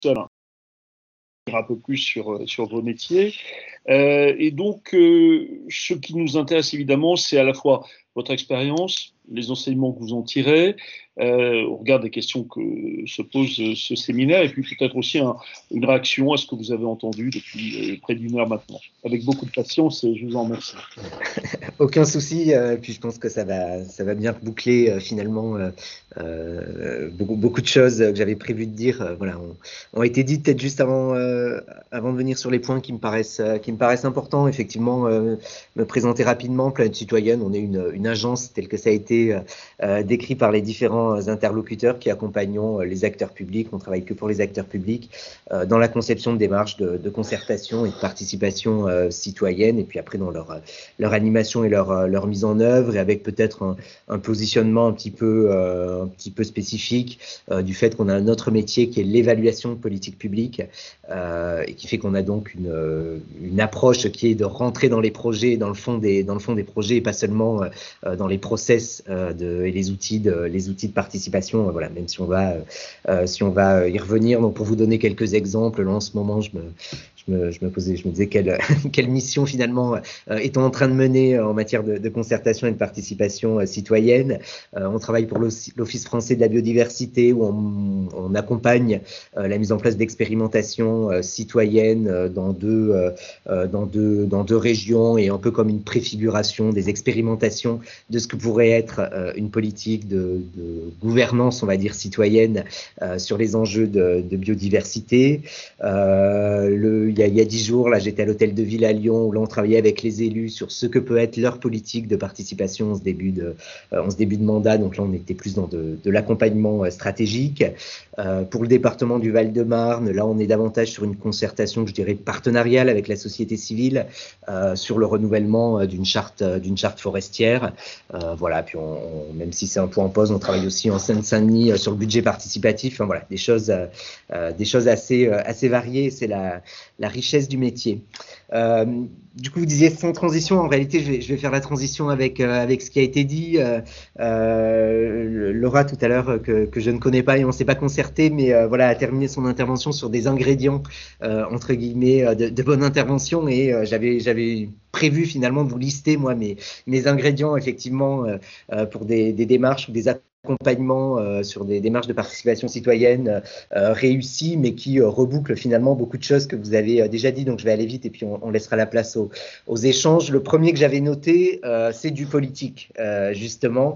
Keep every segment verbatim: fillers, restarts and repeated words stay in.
un peu plus sur, sur vos métiers. Euh, et donc, euh, ce qui nous intéresse évidemment, c'est à la fois votre expérience, les enseignements que vous en tirez, euh, on regarde des questions que se pose ce séminaire, et puis peut-être aussi un, une réaction à ce que vous avez entendu depuis euh, près d'une heure maintenant. Avec beaucoup de patience, et je vous en remercie. Aucun souci, euh, puis je pense que ça va, ça va bien boucler euh, finalement euh, euh, beaucoup, beaucoup de choses que j'avais prévu de dire. Euh, voilà, ont, ont été dites peut-être juste avant, euh, avant de venir sur les points qui me paraissent, euh, qui me paraissent importants. Effectivement, euh, me présenter rapidement, Planète Citoyenne, on est une, une agence telle que ça a été euh, décrit par les différents interlocuteurs qui accompagnent les acteurs publics. On travaille que pour les acteurs publics euh, dans la conception de démarches de, de concertation et de participation euh, citoyenne, et puis après dans leur, leur animation et leur, leur mise en œuvre, et avec peut-être un, un positionnement un petit peu, euh, un petit peu spécifique euh, du fait qu'on a un autre métier qui est l'évaluation de politique publique, euh, et qui fait qu'on a donc une, une approche qui est de rentrer dans les projets, dans le fond des, dans le fond des projets, et pas seulement euh, dans les process euh, de, et les outils de, les outils de participation. Euh, voilà, même si on va, euh, si on va y revenir. Donc, pour vous donner quelques exemples, là, en ce moment, je me, je me, je me posais, je me disais quelle, quelle mission finalement euh, est-on en train de mener en matière de, de concertation et de participation euh, citoyenne. Euh, on travaille pour l'Office français de la biodiversité, où on, on accompagne euh, la mise en place d'expérimentations euh, citoyennes euh, dans, deux, euh, dans, deux, dans deux régions, et un peu comme une préfiguration des expérimentations de ce que pourrait être euh, une politique de, de gouvernance, on va dire, citoyenne euh, sur les enjeux de, de biodiversité. Euh, le, il, y a, il y a dix jours, là, j'étais à l'hôtel de ville à Lyon, où là, on travaillait avec les élus sur ce que peut être leur politique de participation en ce début de, euh, en ce début de mandat. Donc là, on était plus dans de, de l'accompagnement euh, stratégique. Euh, pour le département du Val-de-Marne, là, on est davantage sur une concertation, je dirais, partenariale avec la société civile euh, sur le renouvellement euh, d'une charte, euh, d'une charte forestière. Euh, voilà, puis on, on, même si c'est un point en pause, on travaille aussi en Seine-Saint-Denis euh, sur le budget participatif. Enfin, voilà, des choses, euh, euh, des choses assez, euh, assez variées. C'est la, la richesse du métier. Euh, du coup, vous disiez sans transition. En réalité, je vais, je vais faire la transition avec, euh, avec ce qui a été dit. Euh, euh, Laura, tout à l'heure, que, que je ne connais pas et on ne s'est pas concerté, mais euh, voilà, a terminé son intervention sur des ingrédients, euh, entre guillemets, de, de bonne intervention. Et euh, j'avais, j'avais prévu finalement de vous lister, moi, mes, mes ingrédients, effectivement, euh, pour des, des démarches ou des accompagnement euh, sur des démarches de participation citoyenne euh, réussies, mais qui euh, rebouclent finalement beaucoup de choses que vous avez euh, déjà dit. Donc je vais aller vite et puis on, on laissera la place aux, aux échanges. Le premier que j'avais noté, euh, c'est du politique, euh, justement.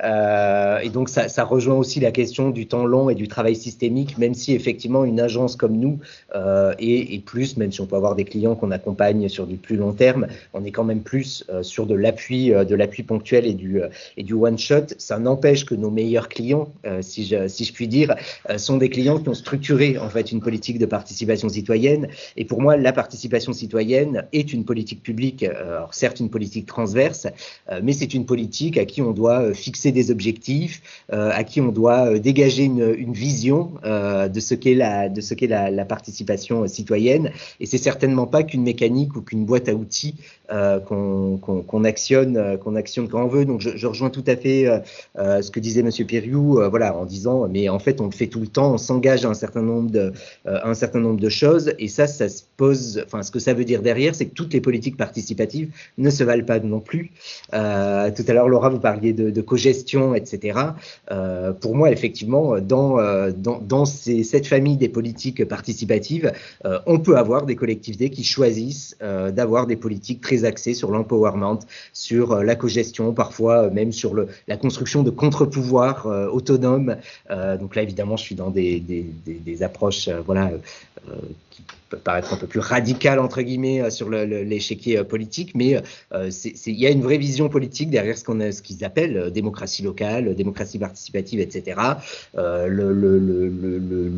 Euh, et donc ça, ça rejoint aussi la question du temps long et du travail systémique, même si effectivement une agence comme nous euh, et, et plus, même si on peut avoir des clients qu'on accompagne sur du plus long terme, on est quand même plus euh, sur de l'appui, euh, de l'appui ponctuel et du, euh, et du one shot. Ça n'empêche que nos meilleurs clients, euh, si, je, si je puis dire, euh, sont des clients qui ont structuré en fait une politique de participation citoyenne. Et pour moi, la participation citoyenne est une politique publique, euh, alors certes une politique transverse, euh, mais c'est une politique à qui on doit euh, fixer des objectifs, euh, à qui on doit euh, dégager une, une vision euh, de ce qu'est la, de ce qu'est la, la participation citoyenne. Et c'est certainement pas qu'une mécanique ou qu'une boîte à outils euh, qu'on, qu'on, qu'on actionne, euh, qu'on actionne quand on veut. Donc je, je rejoins tout à fait euh, euh, ce que disait Monsieur Périou, euh, voilà, en disant, mais en fait, on le fait tout le temps, on s'engage à un certain nombre de, euh, un certain nombre de choses, et ça, ça se pose. Enfin, ce que ça veut dire derrière, c'est que toutes les politiques participatives ne se valent pas non plus. Euh, tout à l'heure, Laura, vous parliez de, de cogestion, et cetera. Euh, pour moi, effectivement, dans, euh, dans, dans ces, cette famille des politiques participatives, euh, on peut avoir des collectivités qui choisissent euh, d'avoir des politiques très axées sur l'empowerment, sur euh, la cogestion, parfois même sur le, la construction de contre-pouvoirs euh, autonomes. Euh, donc là, évidemment, je suis dans des, des, des, des approches euh, voilà, euh, qui peuvent paraître un peu plus radicales, entre guillemets, euh, sur le, le, l'échiquier euh, politique, mais euh, il y a une vraie vision politique derrière ce, qu'on a, ce qu'ils appellent euh, démocratie locale, démocratie participative, et cetera. Euh, le, le, le, le, le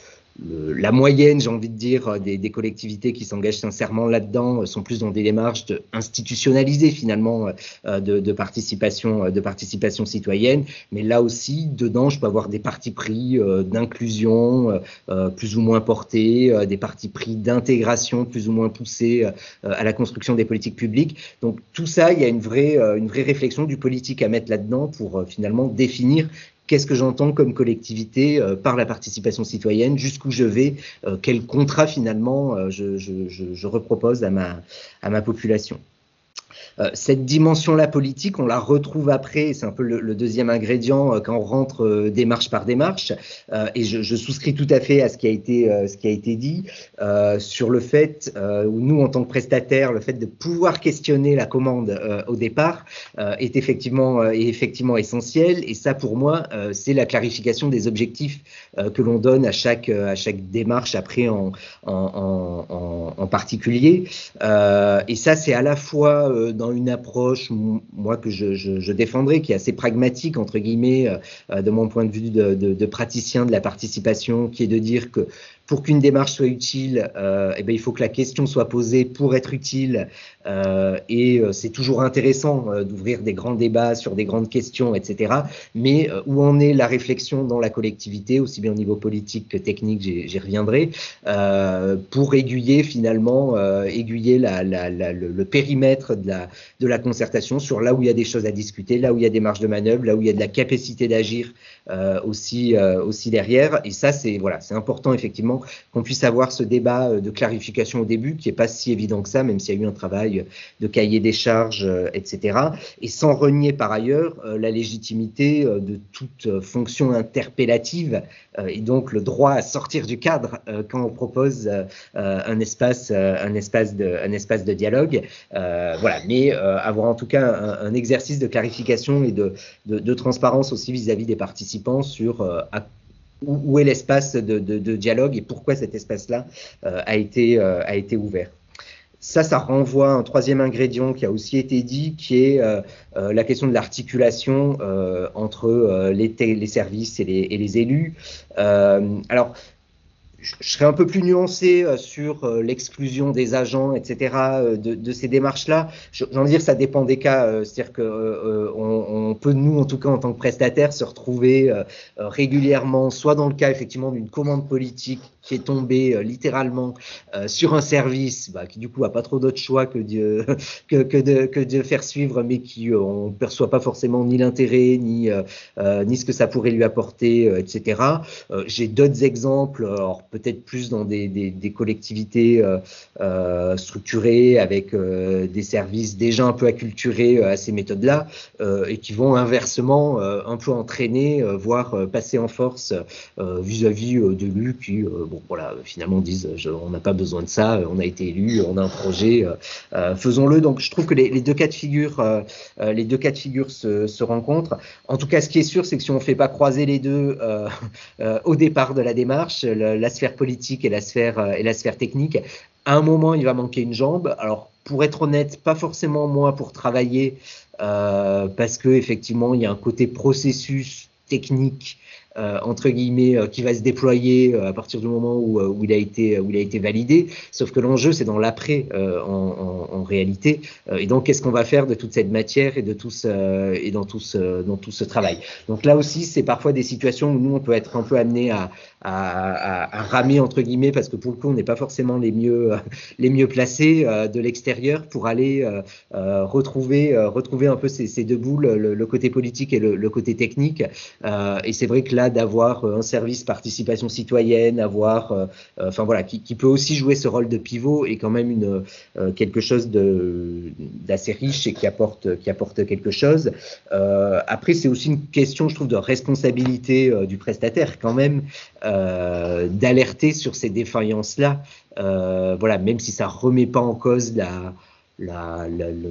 Le, la moyenne, j'ai envie de dire, des, des collectivités qui s'engagent sincèrement là-dedans sont plus dans des démarches de institutionnalisées finalement euh, de, de participation, de participation citoyenne. Mais là aussi, dedans, je peux avoir des partis pris euh, d'inclusion euh, plus ou moins portés, euh, des partis pris d'intégration plus ou moins poussés euh, à la construction des politiques publiques. Donc tout ça, il y a une vraie, euh, une vraie réflexion du politique à mettre là-dedans pour euh, finalement définir qu'est-ce que j'entends comme collectivité euh, par la participation citoyenne, jusqu'où je vais, euh, quel contrat finalement euh, je, je, je, je repropose à ma, à ma population. Euh, cette dimension-là politique, on la retrouve après, c'est un peu le, le deuxième ingrédient euh, quand on rentre euh, démarche par démarche, euh, et je, je souscris tout à fait à ce qui a été, euh, ce qui a été dit euh, sur le fait, euh, où nous en tant que prestataires, le fait de pouvoir questionner la commande euh, au départ euh, est effectivement, euh, est effectivement essentiel, et ça pour moi, euh, c'est la clarification des objectifs euh, que l'on donne à chaque, euh, à chaque démarche après en, en, en, en, en particulier, euh, et ça c'est à la fois euh, dans une approche, moi, que je, je, je défendrais, qui est assez pragmatique, entre guillemets, euh, de mon point de vue de, de, de praticien de la participation, qui est de dire que pour qu'une démarche soit utile, euh, eh bien, il faut que la question soit posée pour être utile, euh, et euh, c'est toujours intéressant euh, d'ouvrir des grands débats sur des grandes questions, et cetera. Mais euh, où en est la réflexion dans la collectivité, aussi bien au niveau politique que technique, j'y reviendrai, euh, pour aiguiller finalement, euh, aiguiller la, la, la, le, le périmètre de la, de la concertation sur là où il y a des choses à discuter, là où il y a des marges de manœuvre, là où il y a de la capacité d'agir euh, aussi, euh, aussi derrière. Et ça, c'est voilà, c'est important effectivement qu'on puisse avoir ce débat de clarification au début, qui n'est pas si évident que ça, même s'il y a eu un travail de cahier des charges, euh, et cetera. Et sans renier par ailleurs euh, la légitimité euh, de toute fonction interpellative euh, et donc le droit à sortir du cadre euh, quand on propose euh, un espace, euh, un espace de, un espace de dialogue. Euh, voilà, mais euh, avoir en tout cas un, un exercice de clarification et de, de, de transparence aussi vis-à-vis des participants sur euh, à où est l'espace de, de, de dialogue et pourquoi cet espace-là euh, a été, euh, a été ouvert. Ça, ça renvoie à un troisième ingrédient qui a aussi été dit, qui est euh, euh, la question de l'articulation euh, entre euh, les, les services et les, et les élus. Euh, alors, je serais un peu plus nuancé sur l'exclusion des agents, et cetera, de, de ces démarches-là. J'ai envie de dire, ça dépend des cas. C'est-à-dire qu'on euh, on peut, nous, en tout cas, en tant que prestataire, se retrouver euh, régulièrement, soit dans le cas, effectivement, d'une commande politique qui est tombée euh, littéralement euh, sur un service bah, qui, du coup, n'a pas trop d'autre choix que de, que, que, de, que de faire suivre, mais qui, euh, on ne perçoit pas forcément ni l'intérêt, ni, euh, ni ce que ça pourrait lui apporter, euh, et cetera. Euh, J'ai d'autres exemples, alors, peut-être plus dans des, des, des collectivités euh, euh, structurées avec euh, des services déjà un peu acculturés euh, à ces méthodes-là euh, et qui vont inversement euh, un peu entraîner, euh, voire euh, passer en force euh, vis-à-vis euh, d'élus qui, euh, bon, voilà, finalement disent je, on n'a pas besoin de ça, on a été élu, on a un projet, euh, euh, faisons-le. Donc je trouve que les, les deux cas de figure, euh, les deux cas de figure se, se rencontrent. En tout cas, ce qui est sûr, c'est que si on ne fait pas croiser les deux euh, euh, au départ de la démarche, la, la sphère politique et la sphère, euh, et la sphère technique, à un moment, il va manquer une jambe. Alors, pour être honnête, pas forcément moi pour travailler, euh, parce que effectivement, il y a un côté processus technique, euh, entre guillemets, euh, qui va se déployer euh, à partir du moment où, euh, où, il a été, où il a été validé. Sauf que l'enjeu, c'est dans l'après, euh, en, en, en réalité. Euh, et donc, qu'est-ce qu'on va faire de toute cette matière et de tout ce, et dans tout ce, dans tout ce travail. Donc là aussi, c'est parfois des situations où nous, on peut être un peu amené à, à, à, à ramer, entre guillemets, parce que pour le coup, on n'est pas forcément les mieux, les mieux placés euh, de l'extérieur pour aller euh, euh, retrouver, euh, retrouver un peu ces, ces deux boules, le, le côté politique et le, le côté technique. Euh, et c'est vrai que là, d'avoir un service participation citoyenne, avoir, euh, enfin voilà, qui, qui peut aussi jouer ce rôle de pivot est quand même une euh, quelque chose de d'assez riche et qui apporte qui apporte quelque chose. Euh, après, c'est aussi une question, je trouve, de responsabilité euh, du prestataire quand même, euh, d'alerter sur ces défaillances-là. Euh, voilà, même si ça remet pas en cause la La, la, la,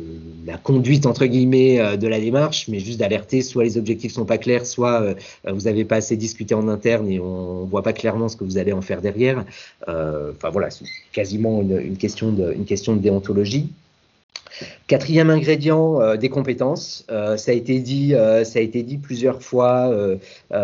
la conduite entre guillemets de la démarche, mais juste d'alerter, soit les objectifs sont pas clairs, soit euh, vous avez pas assez discuté en interne et on voit pas clairement ce que vous allez en faire derrière. Euh, enfin voilà, c'est quasiment une, une question de, une question de déontologie. Quatrième ingrédient, euh, des compétences. Euh, ça a été dit, euh, ça a été dit plusieurs fois, euh,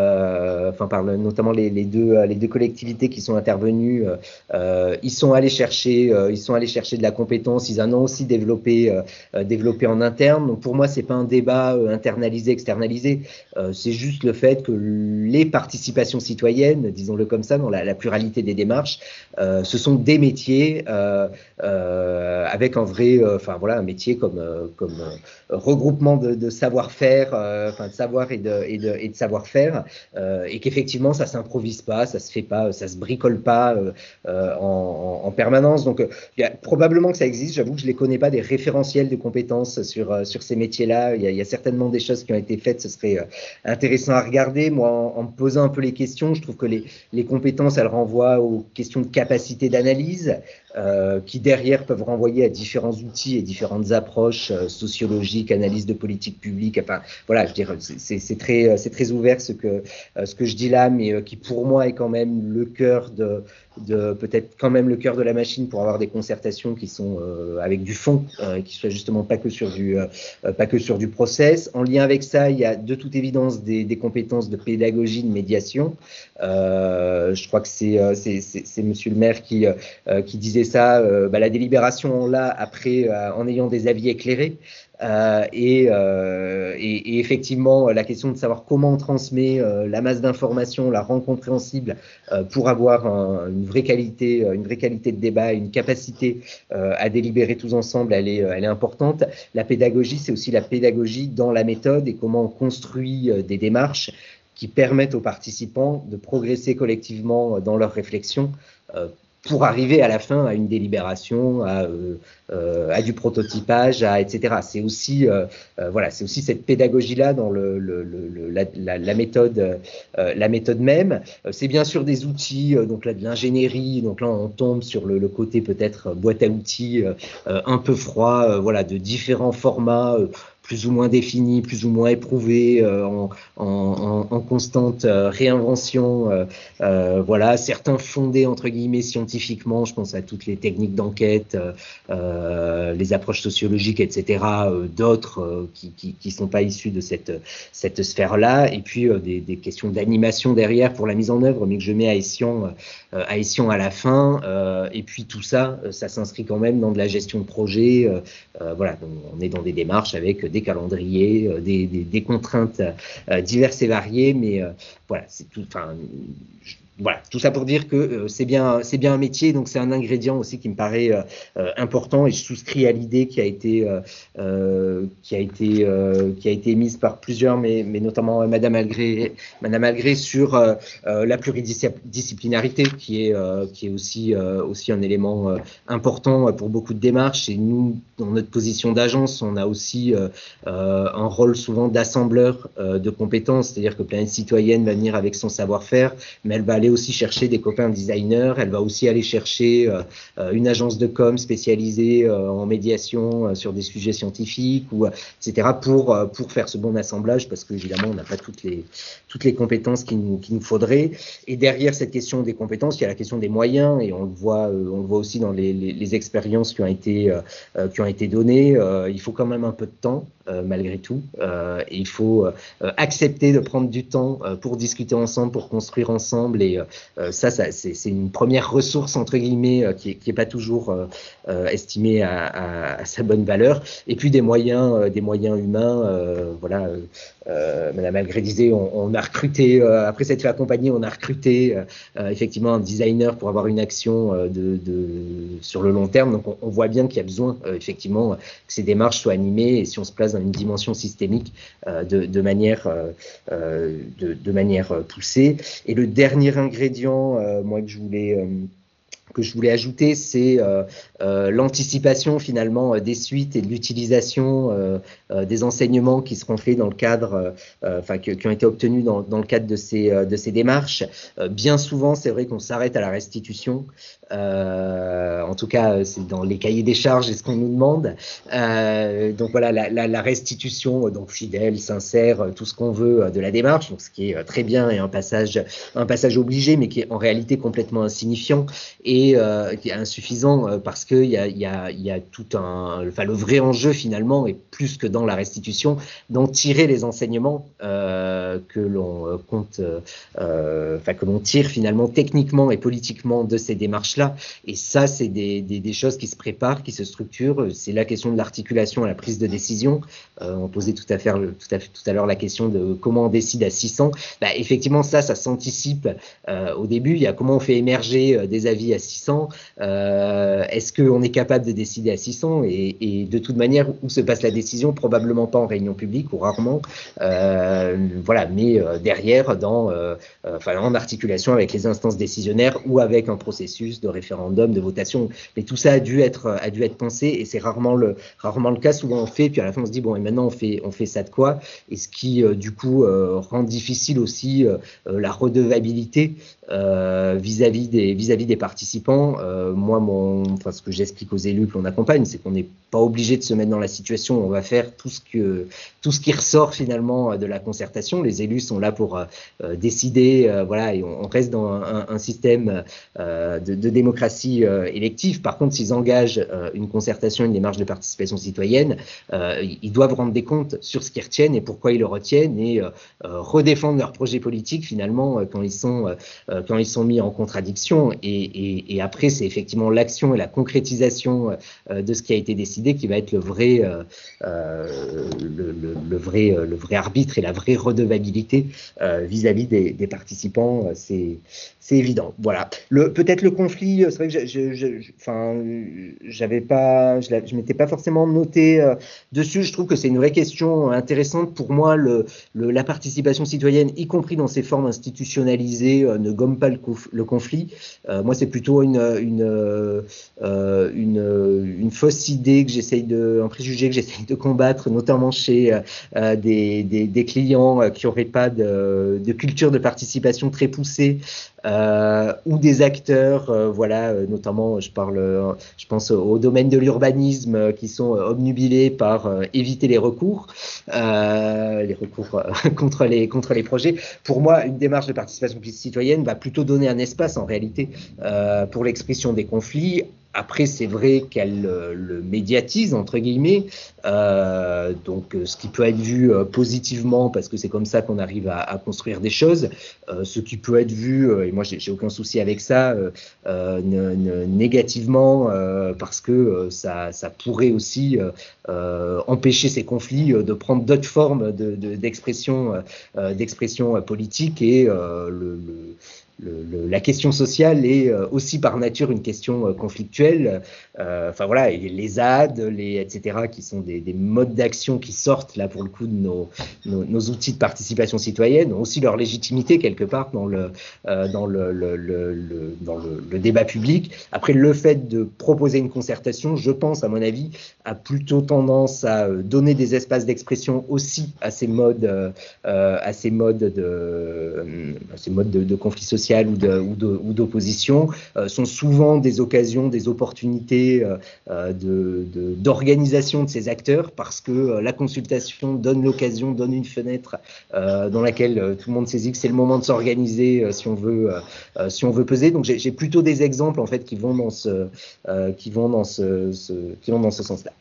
euh, enfin par le, notamment les, les deux, les deux collectivités qui sont intervenues. Euh, ils sont allés chercher, euh, ils sont allés chercher de la compétence. Ils en ont aussi développé, euh, développé en interne. Donc pour moi, c'est pas un débat euh, internalisé, externalisé. Euh, c'est juste le fait que les participations citoyennes, disons-le comme ça, dans la, la pluralité des démarches, euh, ce sont des métiers euh, euh, avec un vrai, enfin euh, voilà. un métier comme, euh, comme euh, regroupement de, de savoir-faire, euh, enfin de savoir et de, et de, et de savoir-faire, euh, et qu'effectivement ça s'improvise pas, ça se fait pas, ça se bricole pas euh, euh, en, en permanence. Donc, il y a probablement que ça existe. J'avoue que je les connais pas des référentiels de compétences sur euh, sur ces métiers-là. Il y, a, il y a certainement des choses qui ont été faites. Ce serait euh, intéressant à regarder. Moi, en, en me posant un peu les questions, je trouve que les les compétences, elles renvoient aux questions de capacité d'analyse, euh, qui derrière peuvent renvoyer à différents outils et différentes approches euh, sociologiques, analyse de politique publique. Enfin, voilà, je dirais, c'est, c'est très, c'est très ouvert ce que euh, ce que je dis là, mais euh, qui pour moi est quand même le cœur de de peut-être quand même le cœur de la machine pour avoir des concertations qui sont euh, avec du fond, euh, qui soient justement pas que sur du euh, pas que sur du process. En lien avec ça, il y a de toute évidence des, des compétences de pédagogie, de médiation. Euh, je crois que c'est c'est, c'est, c'est Monsieur le maire qui euh, qui disait ça. Euh, bah, la délibération on l'a après euh, en ayant des avis éclairés. Euh, et, euh, et, et effectivement, la question de savoir comment on transmet euh, la masse d'informations, la rend compréhensible euh, pour avoir un, une vraie qualité, une vraie qualité de débat, une capacité euh, à délibérer tous ensemble, elle est, elle est importante. La pédagogie, c'est aussi la pédagogie dans la méthode et comment on construit euh, des démarches qui permettent aux participants de progresser collectivement dans leur réflexion. Euh, pour arriver à la fin à une délibération, à, euh, euh, à du prototypage, à, et cetera. C'est aussi, euh, euh, voilà, c'est aussi cette pédagogie-là dans le, le, le, la, la, la, méthode, euh, la méthode même. Euh, c'est bien sûr des outils, euh, donc là de l'ingénierie, donc là on tombe sur le, le côté peut-être boîte à outils euh, un peu froid, euh, voilà, de différents formats. Euh, plus ou moins définis, plus ou moins éprouvés, euh, en, en, en constante euh, réinvention, euh, euh, voilà, certains fondés entre guillemets scientifiquement, je pense à toutes les techniques d'enquête, euh, les approches sociologiques, et cetera, euh, d'autres euh, qui, qui, qui sont pas issus de cette, cette sphère-là, et puis euh, des, des questions d'animation derrière pour la mise en œuvre, mais que je mets à escient, euh, à escient à la fin, euh, et puis tout ça, ça s'inscrit quand même dans de la gestion de projet, euh, euh, voilà, donc on est dans des démarches avec des calendriers, euh, des, des, des contraintes euh, diverses et variées, mais euh, voilà, c'est tout. Enfin, voilà, tout ça pour dire que euh, c'est bien, c'est bien un métier, donc c'est un ingrédient aussi qui me paraît euh, important, et je souscris à l'idée qui a été, euh, qui a été, euh, qui a été mise par plusieurs, mais, mais notamment Madame Algré, Madame Algré sur euh, la pluridisciplinarité, qui est, euh, qui est aussi, euh, aussi un élément euh, important pour beaucoup de démarches. Et nous, dans notre position d'agence, on a aussi euh, un rôle souvent d'assembleur euh, de compétences, c'est-à-dire que Planète Citoyenne va venir avec son savoir-faire, mais elle va aller aussi chercher des copains designers, elle va aussi aller chercher euh, une agence de com spécialisée euh, en médiation euh, sur des sujets scientifiques, ou, et cetera, pour, euh, pour faire ce bon assemblage, parce qu'évidemment, on n'a pas toutes les, toutes les compétences qu'il nous, qu'il nous faudrait. Et derrière cette question des compétences, il y a la question des moyens, et on le voit, euh, on le voit aussi dans les, les, les expériences qui ont été, euh, qui ont été données. Euh, il faut quand même un peu de temps, euh, malgré tout, euh, et il faut euh, accepter de prendre du temps euh, pour discuter ensemble, pour construire ensemble, et euh, ça, ça c'est, c'est une première ressource, entre guillemets, euh, qui n'est pas toujours euh, euh, estimée à, à, à sa bonne valeur. Et puis des moyens, euh, des moyens humains, euh, voilà, euh, euh, Madame Algré disait, on, on a recruté, euh, après s'être fait accompagner, on a recruté euh, effectivement un designer pour avoir une action euh, de, de, sur le long terme. Donc on, on voit bien qu'il y a besoin, euh, effectivement, que ces démarches soient animées, et si on se place dans une dimension systémique, euh, de, de manière, euh, de, de manière poussée. Et le dernier ingrédient, euh, moi, que je voulais... Euh, que je voulais ajouter, c'est euh, euh, l'anticipation finalement des suites et de l'utilisation euh, euh, des enseignements qui seront faits dans le cadre, euh, enfin qui, qui ont été obtenus dans, dans le cadre de ces de ces démarches. Euh, bien souvent, c'est vrai qu'on s'arrête à la restitution. Euh, en tout cas, c'est dans les cahiers des charges et ce qu'on nous demande. Euh, donc voilà, la, la, la restitution, donc fidèle, sincère, tout ce qu'on veut de la démarche. Donc ce qui est très bien et un passage un passage obligé, mais qui est en réalité complètement insignifiant. Et Et euh, qui est insuffisant euh, parce qu'il y a, y, a, y a tout un... Enfin, le vrai enjeu, finalement, est plus que dans la restitution, d'en tirer les enseignements euh, que l'on compte, euh, enfin, que l'on tire, finalement, techniquement et politiquement de ces démarches-là. Et ça, c'est des, des, des choses qui se préparent, qui se structurent. C'est la question de l'articulation à la prise de décision. Euh, on posait tout à, fait, tout, à, tout à l'heure la question de comment on décide à six cents. Bah, effectivement, ça, ça s'anticipe euh, au début. Il y a comment on fait émerger euh, des avis à six cents. six cents. Euh, est-ce qu'on est capable de décider à six cents et, et de toute manière, où se passe la décision? Probablement pas en réunion publique ou rarement. Euh, voilà, mais euh, derrière, dans, euh, enfin, en articulation avec les instances décisionnaires ou avec un processus de référendum, de votation. Mais tout ça a dû être, a dû être pensé et c'est rarement le, rarement le cas. Souvent on fait, puis à la fin on se dit bon, et maintenant on fait, on fait ça de quoi? Et ce qui euh, du coup euh, rend difficile aussi euh, la redevabilité euh, vis-à-vis des, vis-à-vis des participants. Euh, moi, mon, enfin, ce que j'explique aux élus que l'on accompagne, c'est qu'on n'est pas obligé de se mettre dans la situation où on va faire tout ce que, tout ce qui ressort finalement de la concertation. Les élus sont là pour euh, décider, euh, voilà, et on, on reste dans un, un système euh, de, de démocratie euh, élective. Par contre, s'ils engagent euh, une concertation, une démarche de participation citoyenne, euh, ils doivent rendre des comptes sur ce qu'ils retiennent et pourquoi ils le retiennent et euh, redéfendre leur projet politique finalement euh, quand ils sont euh, quand ils sont mis en contradiction. Et, et, et après, c'est effectivement l'action et la concrétisation euh, de ce qui a été décidé qui va être le vrai, euh, euh, le, le, le vrai, le vrai arbitre et la vraie redevabilité euh, vis-à-vis des, des participants. C'est c'est évident. Voilà. Le, peut-être le conflit, c'est vrai que je, je, je, enfin, j'avais pas, je, je m'étais pas forcément noté euh, dessus. Je trouve que c'est une vraie question intéressante. Pour moi, le, le, la participation citoyenne, y compris dans ses formes institutionnalisées, euh, ne gomme pas le, le conflit. Euh, moi, c'est plutôt une, une, euh, une, une fausse idée que j'essaye de, un préjugé que j'essaye de combattre, notamment chez euh, des, des, des clients qui n'auraient pas de, de culture de participation très poussée. Euh, ou des acteurs, euh, voilà, euh, notamment, je parle, euh, je pense au domaine de l'urbanisme, euh, qui sont euh, obnubilés par euh, éviter les recours, euh, les recours euh, contre les contre les projets. Pour moi, une démarche de participation citoyenne va plutôt donner un espace, en réalité, euh, pour l'expression des conflits. Après, c'est vrai qu'elle euh, le médiatise, entre guillemets, euh, donc ce qui peut être vu euh, positivement, parce que c'est comme ça qu'on arrive à, à construire des choses, euh, ce qui peut être vu, euh, et moi j'ai, j'ai aucun souci avec ça, euh, euh, ne, ne, négativement, euh, parce que euh, ça, ça pourrait aussi euh, euh, empêcher ces conflits euh, de prendre d'autres formes de, de, d'expression, euh, d'expression politique, et euh, le, le Le, le, la question sociale est euh, aussi par nature une question euh, conflictuelle. Euh, enfin voilà, et les A D, les, et cetera, qui sont des, des modes d'action qui sortent là pour le coup de nos, nos, nos outils de participation citoyenne, ont aussi leur légitimité quelque part dans le, euh, dans le, le, le, le, dans le, le débat public. Après, le fait de proposer une concertation, je pense, à mon avis, a plutôt tendance à donner des espaces d'expression aussi à ces modes, euh, à ces modes de, euh, à ces modes de, de conflit social ou, de, ou, de, ou d'opposition, euh, sont souvent des occasions, des opportunités euh, de, de, d'organisation de ces acteurs, parce que euh, la consultation donne l'occasion, donne une fenêtre euh, dans laquelle euh, tout le monde saisit que c'est le moment de s'organiser euh, si on veut, euh, si on veut peser. Donc j'ai, j'ai plutôt des exemples en fait qui vont dans ce, euh, qui vont dans ce, ce, qui vont dans ce sens-là.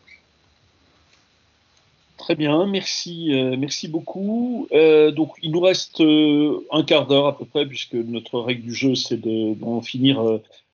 Très bien, merci, euh, merci beaucoup. Euh, donc, il nous reste euh, un quart d'heure à peu près, puisque notre règle du jeu, c'est de, d'en finir euh,